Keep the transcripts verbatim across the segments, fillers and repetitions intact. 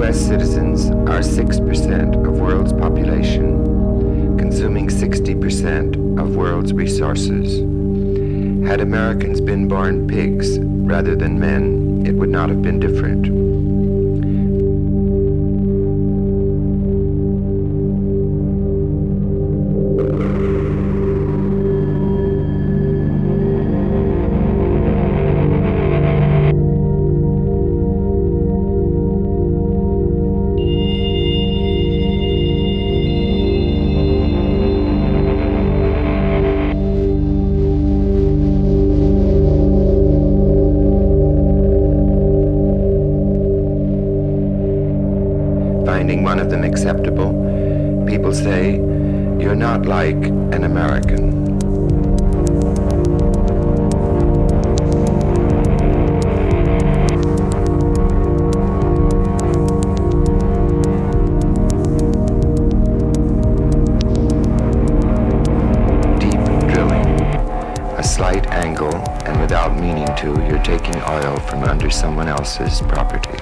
U S citizens are six percent of world's population, consuming sixty percent of world's resources. Had Americans been born pigs rather than men, it would not have been different. Finding one of them acceptable, people say, "You're not like an American." Deep drilling, a slight angle, and without meaning to, you're taking oil from under someone else's property.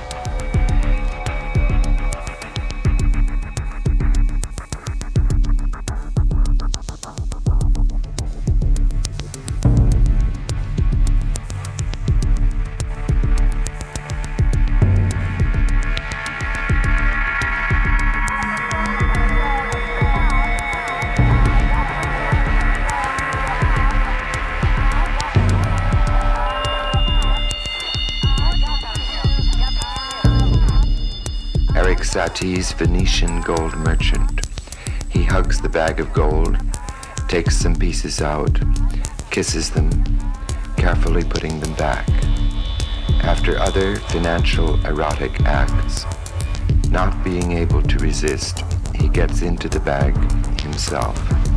Eric Satie's Venetian gold merchant. He hugs the bag of gold, takes some pieces out, kisses them, carefully putting them back. After other financial erotic acts, not being able to resist, he gets into the bag himself.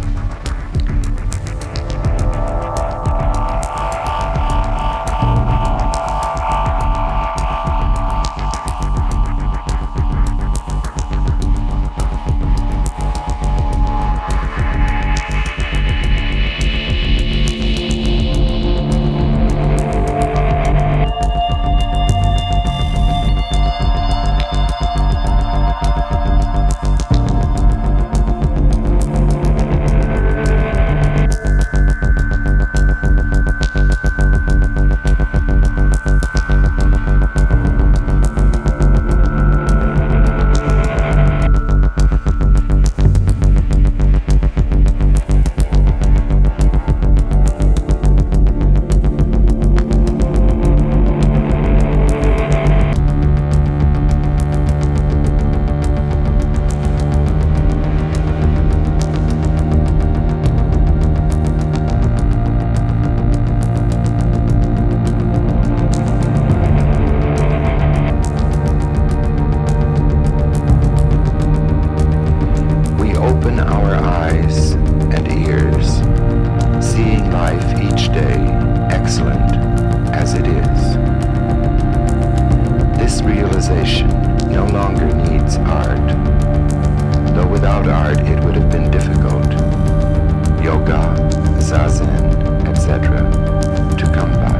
No longer needs art, though without art it would have been difficult, yoga, zazen, et cetera, to come by.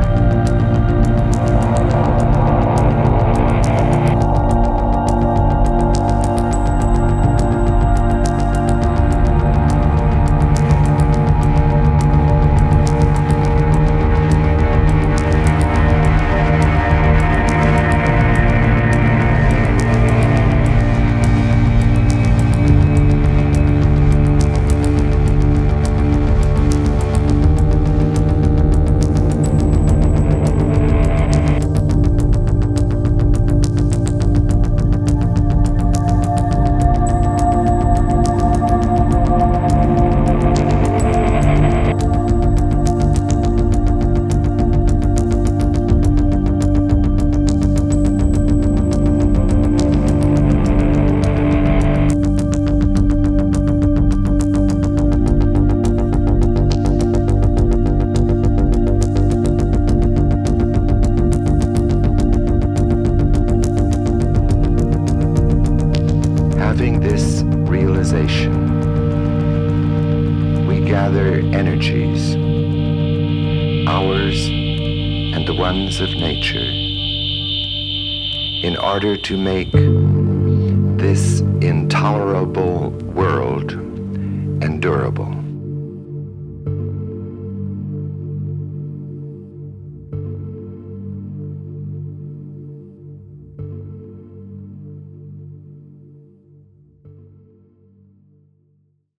Having this realization, we gather energies, ours and the ones of nature, in order to make this intolerable world endurable.